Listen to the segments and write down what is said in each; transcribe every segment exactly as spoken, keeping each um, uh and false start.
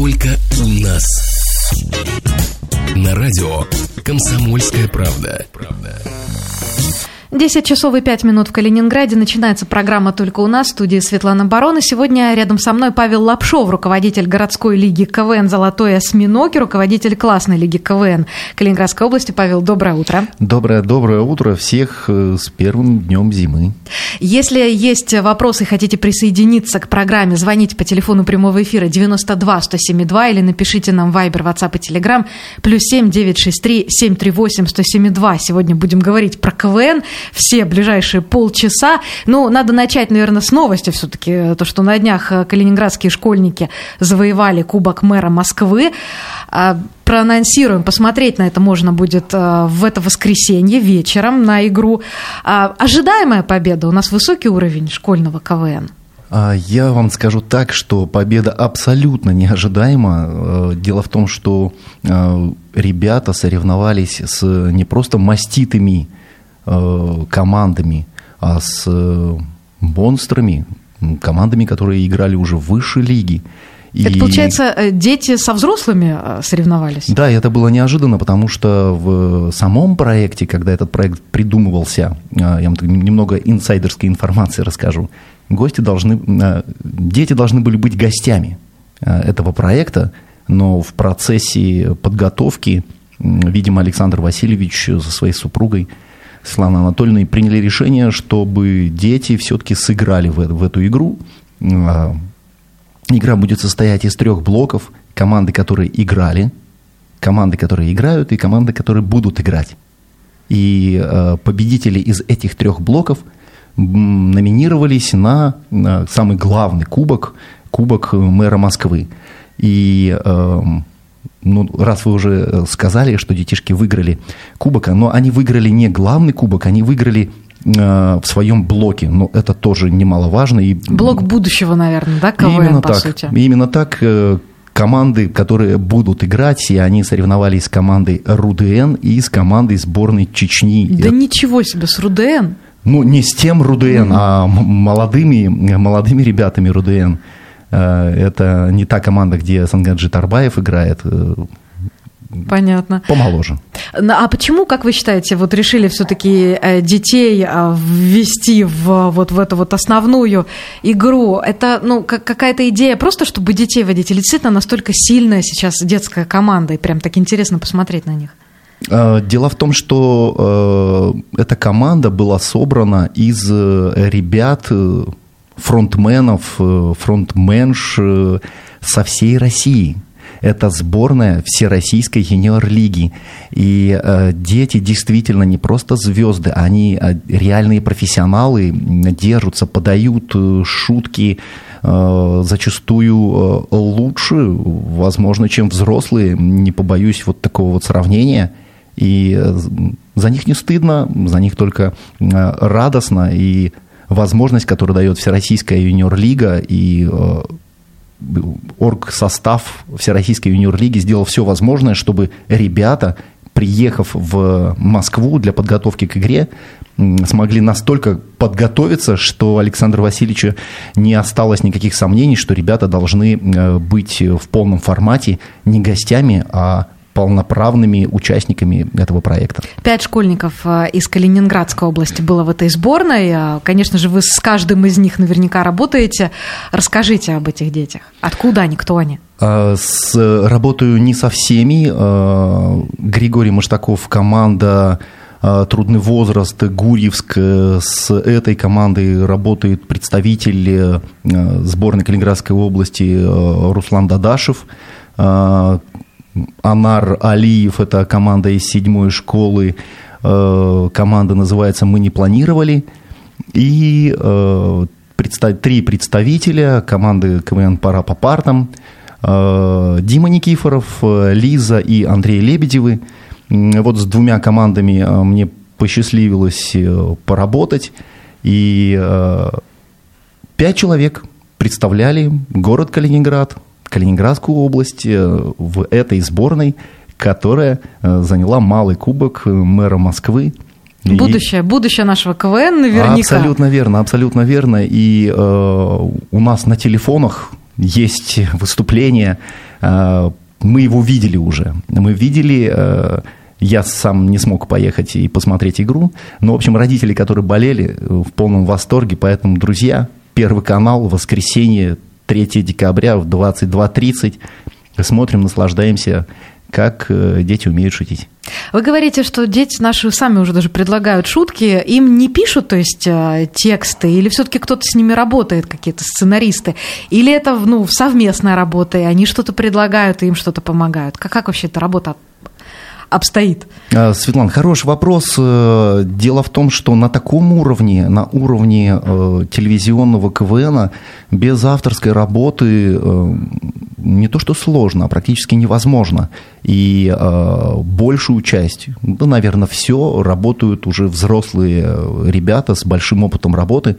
только у нас. На радио «Комсомольская правда». десять часов и пять минут в Калининграде. Начинается программа «Только у нас». В студии Светлана Барон. И сегодня рядом со мной Павел Лапшов, руководитель городской лиги КВН «Золотой осьминог» и руководитель классной лиги КВН Калининградской области. Павел, доброе утро. Доброе, доброе утро. Всех с первым днем зимы. Если есть вопросы и хотите присоединиться к программе, звоните по телефону прямого эфира девяносто два сто семь два или напишите нам в Viber, WhatsApp и Telegram плюс семь девятьсот шестьдесят три семьсот тридцать восемь сто семьдесят два. Сегодня будем говорить про КВН все ближайшие полчаса. Ну, надо начать, наверное, с новости все-таки. То, что на днях калининградские школьники завоевали Кубок мэра Москвы. Проанонсируем, посмотреть на это можно будет в это воскресенье вечером на игру. Ожидаемая победа, у нас высокий уровень школьного КВН. Я вам скажу так, что победа абсолютно неожидаема. Дело в том, что ребята соревновались с не просто маститыми командами, а с монстрами, командами, которые играли уже в высшей лиге. Это, и... получается, дети со взрослыми соревновались? Да, это было неожиданно, потому что в самом проекте, когда этот проект придумывался, я вам немного инсайдерской информации расскажу, гости должны, дети должны были быть гостями этого проекта, но в процессе подготовки, видимо, Александр Васильевич со своей супругой Светланой Анатольевной приняли решение, чтобы дети все-таки сыграли в, в эту игру. Игра будет состоять из трех блоков. Команды, которые играли, команды, которые играют, и команды, которые будут играть. И э, победители из этих трех блоков номинировались на, на самый главный кубок, кубок мэра Москвы. И э, ну, раз вы уже сказали, что детишки выиграли кубок, но они выиграли не главный кубок, они выиграли в своем блоке, но это тоже немаловажно. И... Блок будущего, наверное, да, КВН, именно по так, сути? Именно так. Команды, которые будут играть, и они соревновались с командой РУДН и с командой сборной Чечни. Да это... ничего себе, с РУДН? Ну, не с тем РУДН, mm-hmm. а молодыми, молодыми ребятами РУДН. Это не та команда, где Сангаджи Тарбаев играет. Понятно. Помоложе. А почему, как вы считаете, вот решили все-таки детей ввести в, вот в эту вот основную игру? Это, ну, какая-то идея просто, чтобы детей водить? Или действительно настолько сильная сейчас детская команда, и прям так интересно посмотреть на них? Дело в том, что эта команда была собрана из ребят, фронтменов, фронтменш со всей России. Это сборная Всероссийской юниор-лиги. И э, дети действительно не просто звезды, они э, реальные профессионалы, держатся, подают э, шутки э, зачастую э, лучше, возможно, чем взрослые. Не побоюсь вот такого вот сравнения. И э, за них не стыдно, за них только э, радостно. И возможность, которую дает Всероссийская юниор-лига, и э, оргсостав Всероссийской юниор-лиги сделал все возможное, чтобы ребята, приехав в Москву для подготовки к игре, смогли настолько подготовиться, что Александру Васильевичу не осталось никаких сомнений, что ребята должны быть в полном формате не гостями, а полноправными участниками этого проекта. Пять школьников из Калининградской области было в этой сборной. Конечно же, вы с каждым из них наверняка работаете. Расскажите об этих детях. Откуда они, кто они? С, работаю не со всеми. Григорий Маштаков, команда «Трудный возраст», Гурьевск. С этой командой работает представитель сборной Калининградской области Руслан Дадашев. Анар Алиев, это команда из седьмой школы, команда называется «Мы не планировали», и три представителя команды КВН «Пора по партам», Дима Никифоров, Лиза и Андрей Лебедевы. Вот с двумя командами мне посчастливилось поработать, и пять человек представляли город Калининград, Калининградскую область в этой сборной, которая заняла малый кубок мэра Москвы. Будущее, и... будущее нашего КВН наверняка. Абсолютно верно, абсолютно верно. И э, у нас на телефонах есть выступление, мы его видели уже. Мы видели, я сам не смог поехать и посмотреть игру, но, в общем, родители, которые болели, в полном восторге, поэтому, друзья, Первый канал, воскресенье, третьего декабря в двадцать два тридцать, смотрим, наслаждаемся, как дети умеют шутить. Вы говорите, что дети наши сами уже даже предлагают шутки, им не пишут, то есть, тексты, или все-таки кто-то с ними работает, какие-то сценаристы, или это, ну, совместная работа, и они что-то предлагают, и им что-то помогают? Как, как вообще эта работа обстоит? Светлана, хороший вопрос. Дело в том, что на таком уровне, на уровне телевизионного КВН без авторской работы не то что сложно, а практически невозможно. И большую часть, ну, наверное, все работают уже взрослые ребята с большим опытом работы.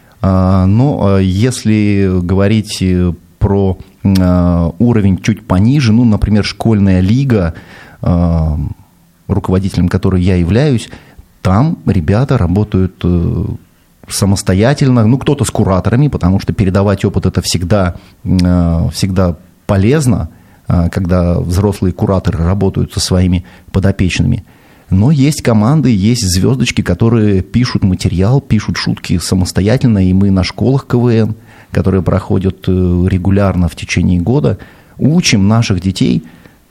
Но если говорить про уровень чуть пониже, ну, например, школьная лига, руководителем которой я являюсь, там ребята работают самостоятельно, ну, кто-то с кураторами, потому что передавать опыт это всегда, всегда полезно, когда взрослые кураторы работают со своими подопечными. Но есть команды, есть звездочки, которые пишут материал, пишут шутки самостоятельно, и мы на школах КВН, которые проходят регулярно в течение года, учим наших детей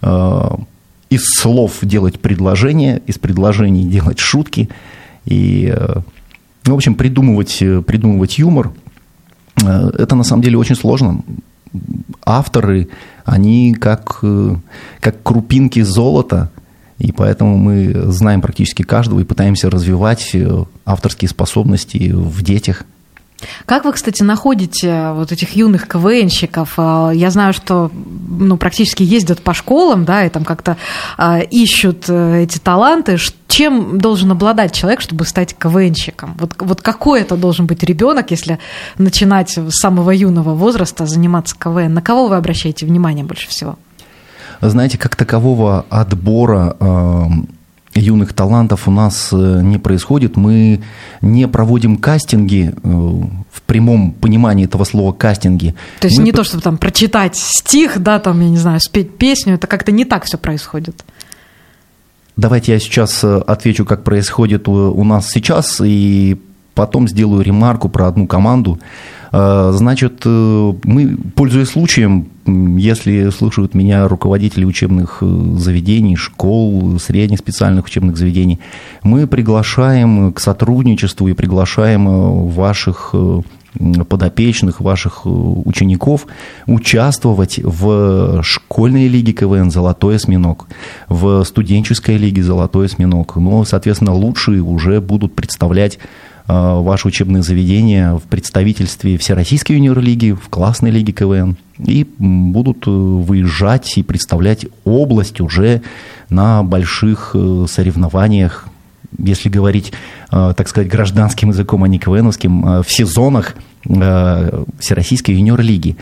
из слов делать предложения, из предложений делать шутки и, в общем, придумывать, придумывать юмор. Это на самом деле очень сложно. Авторы, они как, как крупинки золота, и поэтому мы знаем практически каждого и пытаемся развивать авторские способности в детях. Как вы, кстати, находите вот этих юных КВНщиков? Я знаю, что, ну, практически ездят по школам, да, и там как-то а, ищут эти таланты. Чем должен обладать человек, чтобы стать КВНщиком? Вот, вот какой это должен быть ребенок, если начинать с самого юного возраста заниматься КВН? На кого вы обращаете внимание больше всего? Знаете, как такового отбора э, юных талантов у нас не происходит. Мы не проводим кастинги э, в прямом понимании этого слова кастинги. То есть Мы... не то, чтобы там прочитать стих, да, там, я не знаю, спеть песню, это как-то не так все происходит. Давайте я сейчас отвечу, как происходит у нас сейчас, и потом сделаю ремарку про одну команду. Значит, мы, пользуясь случаем, если слушают меня руководители учебных заведений, школ, средних специальных учебных заведений, мы приглашаем к сотрудничеству и приглашаем ваших подопечных, ваших учеников участвовать в школьной лиге КВН «Золотой осьминог», в студенческой лиге «Золотой осьминог». Но, соответственно, лучшие уже будут представлять ваши учебные заведения в представительстве Всероссийской юниор-лиги, в классной лиге КВН, и будут выезжать и представлять область уже на больших соревнованиях, если говорить, так сказать, гражданским языком, а не КВНовским, в сезонах Всероссийской юниор-лиги.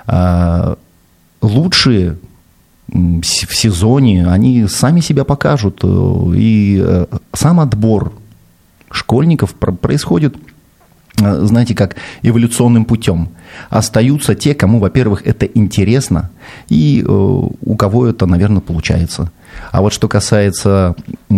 Лучшие в сезоне, они сами себя покажут, и сам отбор школьников происходит, знаете, как эволюционным путем. Остаются те, кому, во-первых, это интересно, и у кого это, наверное, получается. А вот что касается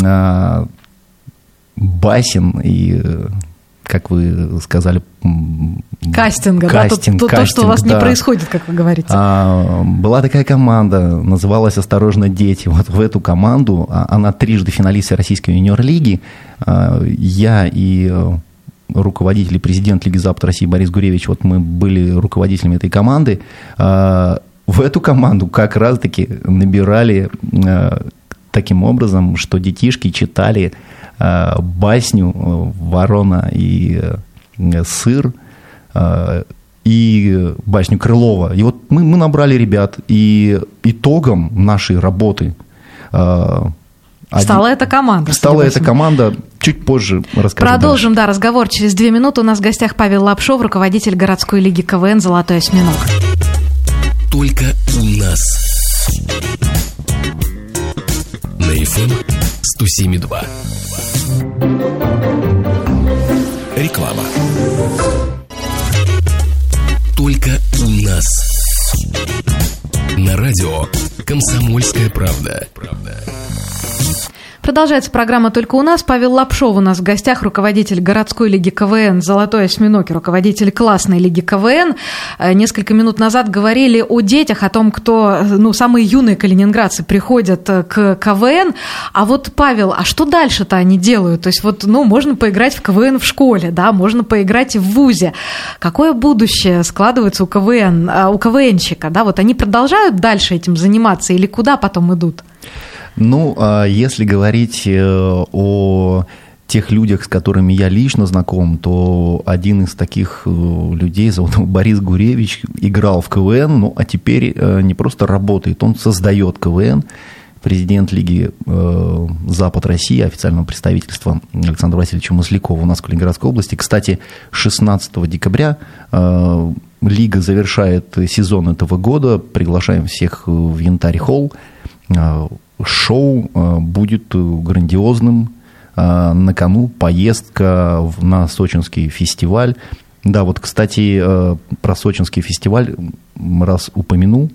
басен и, как вы сказали, кастинга, кастинг, да, то, кастинг, то, что у вас да. не происходит, как вы говорите. А, была такая команда, называлась «Осторожно, дети». Вот в эту команду, она трижды финалист Российской юниор-лиги, я и руководитель и президент Лиги Запад России Борис Гуревич, вот мы были руководителями этой команды. В эту команду как раз-таки набирали таким образом, что детишки читали басню «Ворона и сыр» и басню Крылова. И вот мы, мы набрали ребят, и итогом нашей работы стала эта команда. Стала эта команда. Чуть позже расскажу. Продолжим, дальше. Да, разговор через две минуты. У нас в гостях Павел Лапшов, руководитель городской лиги КВН «Золотой осьминог». Только у нас. На эф эм сто семь и два. Реклама. Только у нас. На радио «Комсомольская правда». Продолжается программа «Только у нас». Павел Лапшов у нас в гостях, руководитель городской лиги КВН «Золотой осьминог» и руководитель классной лиги КВН. Несколько минут назад говорили о детях, о том, кто, ну, самые юные калининградцы приходят к КВН. А вот, Павел, а что дальше-то они делают? То есть вот, ну, можно поиграть в КВН в школе, да, можно поиграть в вузе. Какое будущее складывается у КВН, у КВНщика, да? Вот они продолжают дальше этим заниматься или куда потом идут? Ну, если говорить о тех людях, с которыми я лично знаком, то один из таких людей, зовут Борис Гуревич, играл в КВН, ну, а теперь не просто работает, он создает КВН. Президент Лиги Запад России, официального представительства Александра Васильевича Маслякова у нас в Калининградской области. Кстати, шестнадцатого декабря Лига завершает сезон этого года. Приглашаем всех в Янтарь-холл. Шоу будет грандиозным. На кону поездка на сочинский фестиваль. Да, вот, кстати, про сочинский фестиваль раз упомянул.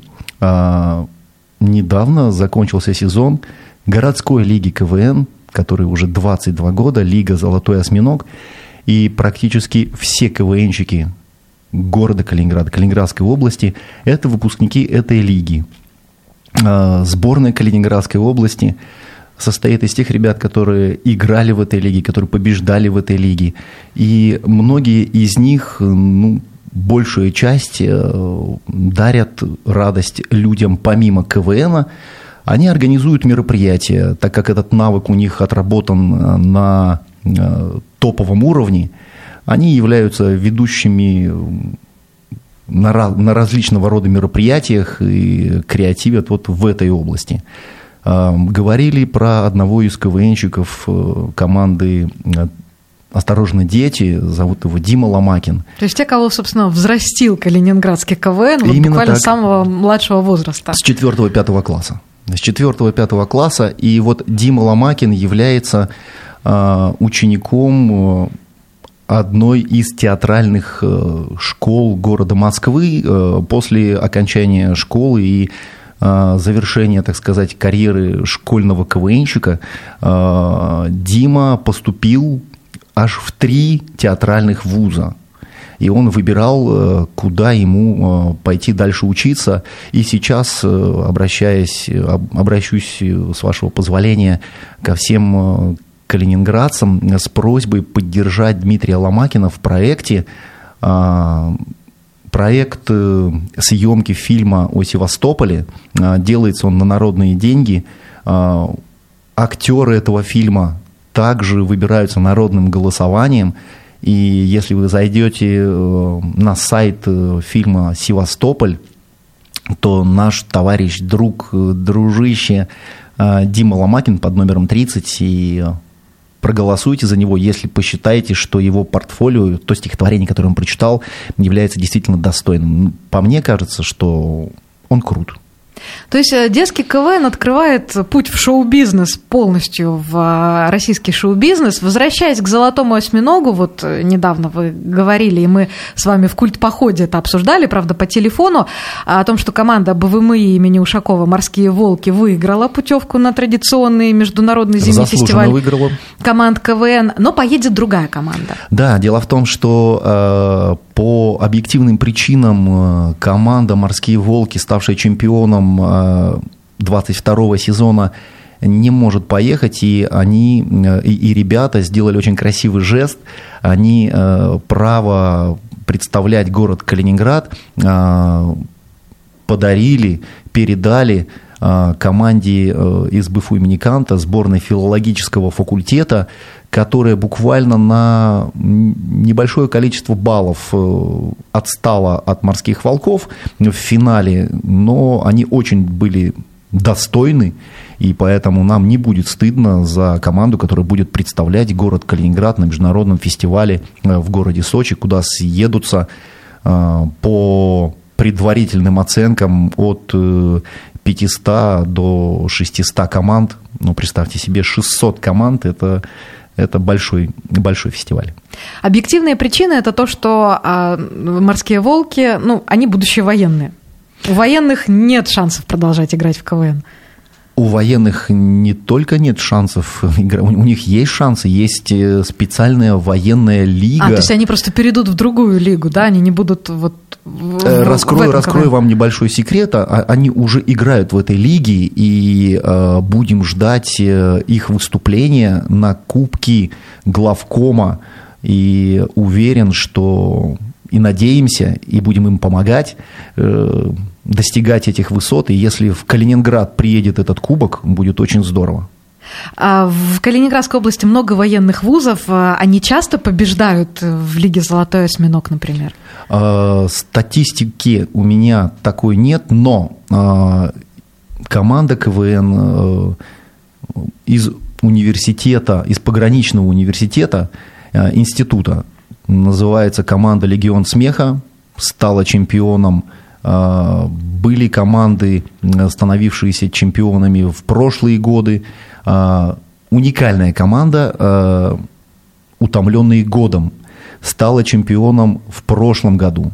Недавно закончился сезон городской лиги КВН, который уже двадцать два года, лига «Золотой осьминог». И практически все КВНщики города Калининграда, Калининградской области – это выпускники этой лиги. Сборная Калининградской области состоит из тех ребят, которые играли в этой лиге, которые побеждали в этой лиге. И многие из них, ну, большая часть, дарят радость людям помимо КВНа. Они организуют мероприятия, так как этот навык у них отработан на топовом уровне. Они являются ведущими на, на различного рода мероприятиях и креативят вот в этой области. Говорили про одного из КВНщиков команды «Осторожно, дети», зовут его Дима Ломакин. То есть те, кого, собственно, взрастил калининградский КВН, вот буквально с самого младшего возраста. С четвёртого-пятого класса. С четвёртого-пятого класса. И вот Дима Ломакин является э, учеником одной из театральных э, школ города Москвы. Э, после окончания школы и э, завершения, так сказать, карьеры школьного КВНщика э, Дима поступил аж в три театральных вуза. И он выбирал, куда ему пойти дальше учиться. И сейчас, обращаясь, обращусь, с вашего позволения, ко всем калининградцам с просьбой поддержать Дмитрия Ломакина в проекте. Проект съемки фильма о Севастополе. Делается он на народные деньги. Актеры этого фильма также выбираются народным голосованием. И если вы зайдете на сайт фильма «Севастополь», то наш товарищ, друг, дружище Дима Ломакин под номером тридцать, и проголосуйте за него, если посчитаете, что его портфолио, то стихотворение, которое он прочитал, является действительно достойным. По мне кажется, что он крут. То есть детский КВН открывает путь в шоу-бизнес, полностью в российский шоу-бизнес. Возвращаясь к «Золотому осьминогу», вот недавно вы говорили, и мы с вами в «Культ-походе» это обсуждали, правда, по телефону, о том, что команда БВМИ имени Ушакова «Морские волки» выиграла путевку на традиционный международный зимний Заслуженно фестиваль выиграла. Команд КВН, но поедет другая команда. Да, дело в том, что э, по объективным причинам команда «Морские волки», ставшая чемпионом двадцать второго сезона, не может поехать, и они, и, и ребята сделали очень красивый жест. Они э, право представлять город Калининград э, подарили, передали э, команде э, из БФУ имени Канта, сборной филологического факультета, которая буквально на небольшое количество баллов отстала от «Морских волков» в финале, но они очень были достойны, и поэтому нам не будет стыдно за команду, которая будет представлять город Калининград на международном фестивале в городе Сочи, куда съедутся по предварительным оценкам от пятисот до шестисот команд. Ну, представьте себе, шестьсот команд – это... Это большой, большой фестиваль. Объективные причины – это то, что а, «Морские волки», ну, они будущие военные. У военных нет шансов продолжать играть в КВН. У военных не только нет шансов, у них есть шансы, есть специальная военная лига. А, то есть они просто перейдут в другую лигу, да? Они не будут вот в, раскрою, в раскрою вам небольшой секрет. Они уже играют в этой лиге, и э, будем ждать их выступления на Кубке главкома. И уверен, что и надеемся, и будем им помогать э, достигать этих высот. И если в Калининград приедет этот кубок, будет очень здорово. А в Калининградской области много военных вузов. Они часто побеждают в Лиге «Золотой осьминог», например? А, статистики у меня такой нет, но а, команда КВН а, из университета, из пограничного университета, а, института, называется команда «Легион смеха», стала чемпионом. Были команды, становившиеся чемпионами в прошлые годы. Уникальная команда, «Утомленные годом», стала чемпионом в прошлом году.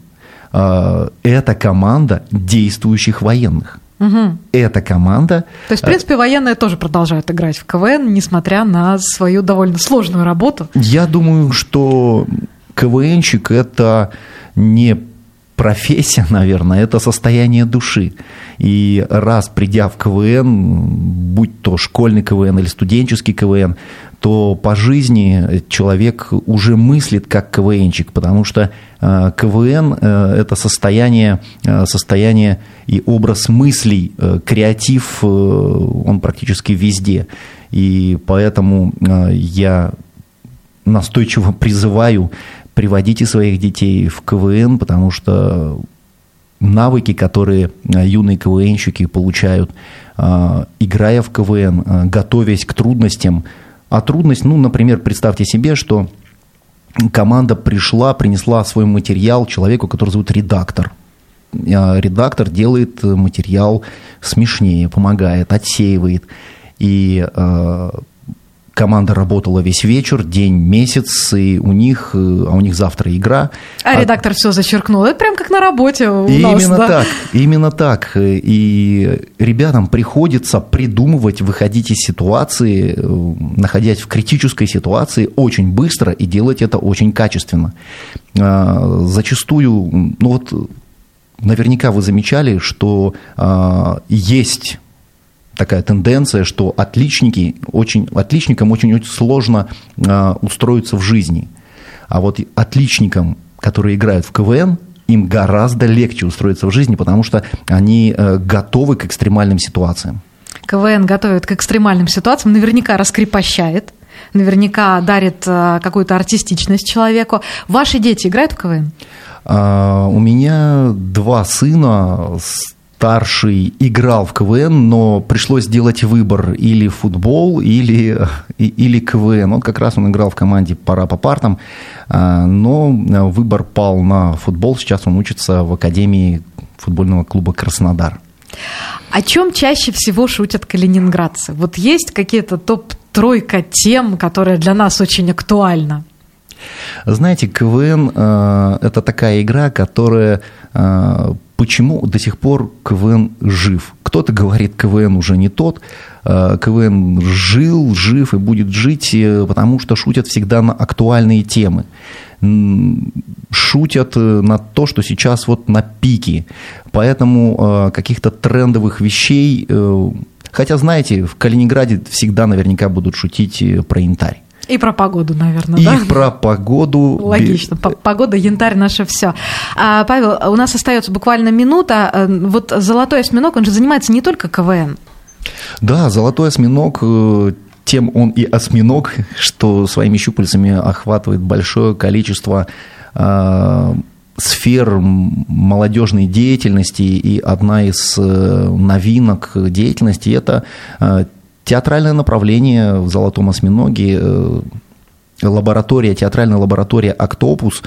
Это команда действующих военных. Угу. Это команда... То есть, в принципе, военные тоже продолжают играть в КВН, несмотря на свою довольно сложную работу? Я думаю, что КВНщик – это не профессия, наверное, это состояние души. И раз придя в КВН, будь то школьный КВН или студенческий КВН, то по жизни человек уже мыслит как КВНщик, потому что КВН – это состояние, состояние и образ мыслей, креатив, он практически везде. И поэтому я настойчиво призываю: приводите своих детей в КВН, потому что навыки, которые юные КВНщики получают, играя в КВН, готовясь к трудностям. А трудность, ну, например, представьте себе, что команда пришла, принесла свой материал человеку, который зовут редактор. Редактор делает материал смешнее, помогает, отсеивает. И команда работала весь вечер, день, месяц, и у них, а у них завтра игра. А, а редактор все зачеркнул. Это прям как на работе у и нас, именно да? так, именно так. И ребятам приходится придумывать, выходить из ситуации, находясь в критической ситуации очень быстро и делать это очень качественно. Зачастую, ну вот, наверняка вы замечали, что есть такая тенденция, что отличники, очень, отличникам очень-очень сложно э, устроиться в жизни. А вот отличникам, которые играют в КВН, им гораздо легче устроиться в жизни, потому что они э, готовы к экстремальным ситуациям. КВН готовит к экстремальным ситуациям, наверняка раскрепощает, наверняка дарит э, какую-то артистичность человеку. Ваши дети играют в КВН? А, у меня два сына. Старший играл в КВН, но пришлось сделать выбор: или футбол, или, или КВН. Он как раз он играл в команде «Пора по партам», но выбор пал на футбол. Сейчас он учится в академии футбольного клуба «Краснодар». О чем чаще всего шутят калининградцы? Вот есть какие-то топ-тройка тем, которые для нас очень актуальна? Знаете, КВН – это такая игра, которая… Почему до сих пор КВН жив? Кто-то говорит, КВН уже не тот. КВН жил, жив и будет жить, потому что шутят всегда на актуальные темы. Шутят на то, что сейчас вот на пике. Поэтому каких-то трендовых вещей… Хотя, знаете, в Калининграде всегда наверняка будут шутить про янтарь. И про погоду, наверное, и да? И про погоду. Логично. Погода, янтарь, наше все. А, Павел, у нас остается буквально минута. Вот «Золотой осьминог», он же занимается не только КВН. Да, «Золотой осьминог», тем он и осьминог, что своими щупальцами охватывает большое количество э, сфер молодежной деятельности. И одна из новинок деятельности – это э, театральное направление в «Золотом осьминоге», лаборатория, театральная лаборатория «Октопус»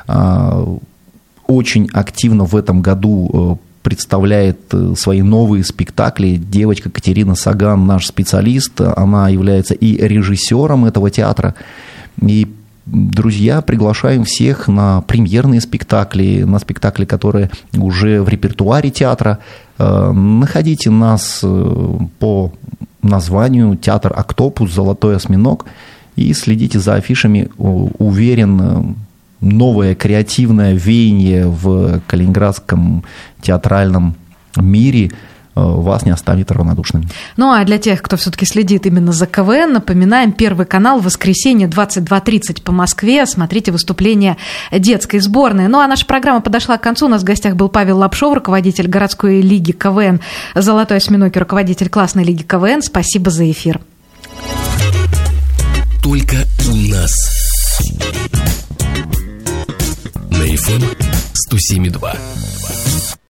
очень активно в этом году представляет свои новые спектакли. Девочка Катерина Саган, наш специалист, она является и режиссером этого театра. И друзья, приглашаем всех на премьерные спектакли, на спектакли, которые уже в репертуаре театра. Находите нас по названию «Театр Октопус. Золотой осьминог» и следите за афишами. Уверен, новое креативное веяние в калининградском театральном мире вас не оставит равнодушным. Ну а для тех, кто все-таки следит именно за КВН, напоминаем, Первый канал, воскресенье, двадцать два тридцать по Москве. Смотрите выступление детской сборной. Ну а наша программа подошла к концу. У нас в гостях был Павел Лапшов, руководитель городской лиги КВН «Золотой осьминог» и руководитель классной лиги КВН. Спасибо за эфир. Только у нас. На эф эм сто семь и два.